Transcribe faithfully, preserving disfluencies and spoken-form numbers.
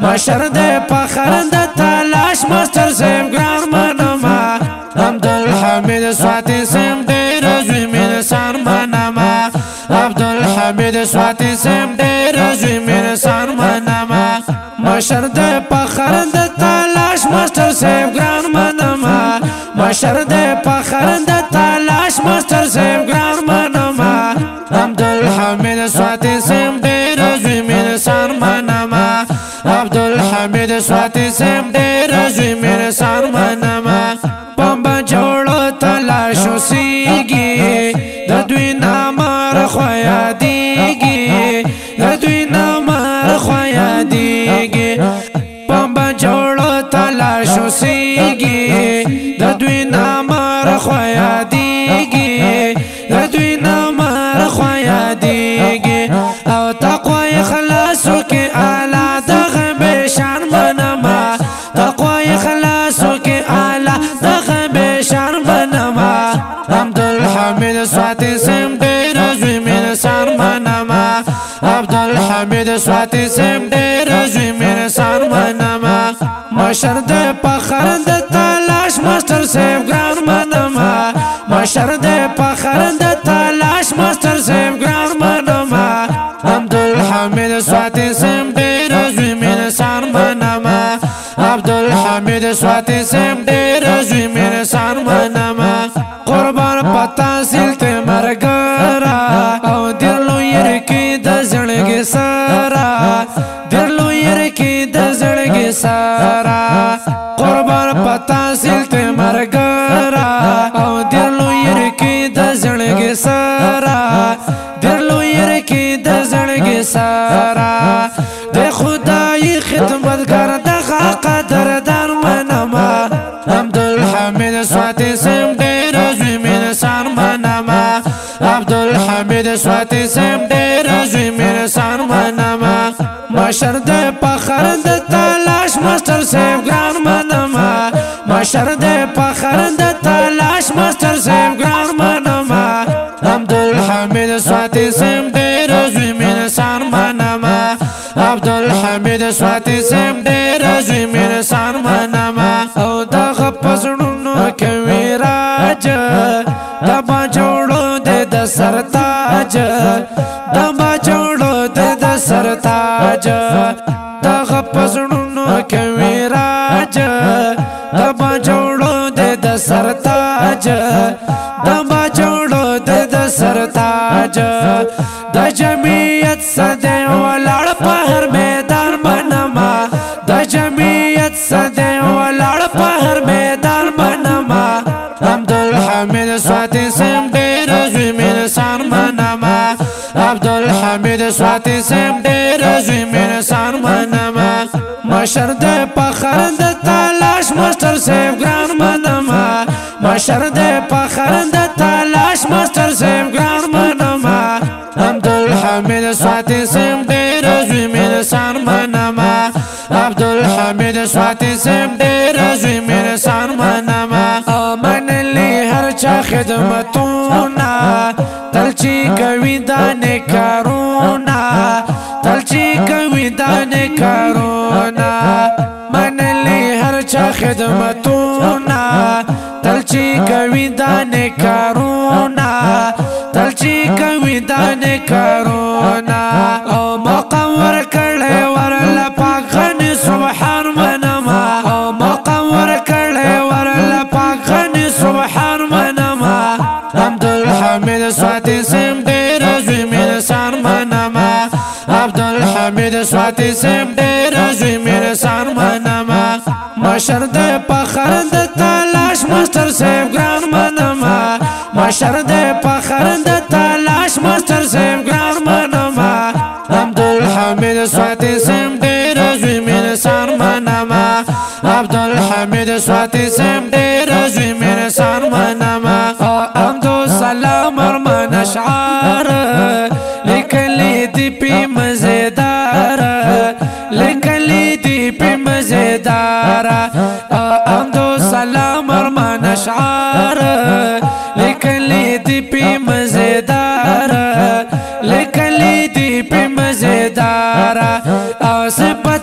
مشر دے فخر د تلاش مستر سیب ګران منما عبدالحمید سواتی سیم ډیر زوی مین سان منما عبدالحمید سواتی سیم ډیر زوی مین سان منما مشر دے فخر د تلاش مستر سیب ګران منما مشر دے فخر د تلاش مستر سیب ګران منما عبدالحمید سواتی سیم ډیر زوی مین سان منما عبدالحمید سواتی سیم ډیر زوی مین سان منما بمبا جوړو تلاشو سیږي د دوی نامر خویا دیږي د دوی نامر خویا دیږي بمبا جوړو تلاشو سیږي د دوی نامر خویا دیږي د دوی نامر خویا دیږي او تقوا اخلاصو کې اعلی دغه بشان منما تقوا اخلاصو کې اعلی دغه بشان منما عبدالحمید سواتی سیم ډیر زوی مین سان منما عبدالحمید سواتی سیم ډیر زوی مین سان منما مشر د فخر د تلاش مستر سیب ګران منما مشر د فخر د تلاش مستر سیب ګران منما عبدالحمید سواتی سیم ډیر زوی مین سان منما عبدالحمید سواتی سیم ډیر زوی مین سان منما قربان پتا سلته مرګرا او درلو ير کې د زړګي سارا درلو ير کې د زړګي سارا قربان پتا سلته مرګرا او درلو ير کې د زړګي سارا درلو ير کې د زړګي سارا د خدای خدمتګار دغه قدردان منما عبدالحمید سواتی سیم ډیر زوی مین سان منما عبدالحمید سواتی سیم ډیر زوی مین سان منما مشر د فخر د تلاش مستر سیب ګران منما مشر د فخر د تلاش مستر سیب ګران منما عبدالحمید سواتی سیم ډیر زوی مین سان منما عبدالحمید سواتی سیم ډیر زوی مین سان منما او دغه پسړونو کوي راج دبا جوړو د سرتاج دبا جوړو د سرتاج دغه پسړونو کوي راج دبا جوړو د سرتاج دبا جوړو د سرتاج د جمعیت صدې ولاړ په هر میدان منما د جمعیت صدې ولاړ په هر میدان منما عبدالحمید سواتی سیم ډیر زوی مین سان منما عبدالحمید سواتی سیم ډیر زوی مین سان منما مشر د فخر د تلاش مستر سیب ګران منما مشر د فخر د تلاش مستر سیب ګران منما عبدالحمید سواتی سیم ډیر زوی مین سان منما عبدالحمید سواتی سیم ډیر زوی مین سان منما منلی هر چا خدمتونا تلچی کوي دانه کارونا تلچی کوي دانه کارونا منلی هر چا خدمتونا تلچی کوي دانه کارونا تلچی کوي دانه کارونا او مقام ورکړې ورل پاک غني سبحان منما او مقام ورکړې ورل پاک غني سبحان منما عبدالحمید سواتی سیم ډیر زوی مین سان منما عبدالحمید سواتی سیم ډیر زوی مین سان منما مشر د فخر د تلاش مستر سیب ګران منما مشر د فخر د تلاش مستر سیب ګران منما عبدالحمید سواتی سیم ډیر زوی مین سان منما عبدالحمید سواتی سیم ډیر زوی مین سان منما امدو سلام ارمان اشعار لیکلی دی پی مزیدار لیکلی دی پی مزیدار امدو سلام ارمان اشعار لیکلی دی پی مزیدار لیکلی دی پی مزیدار او سپس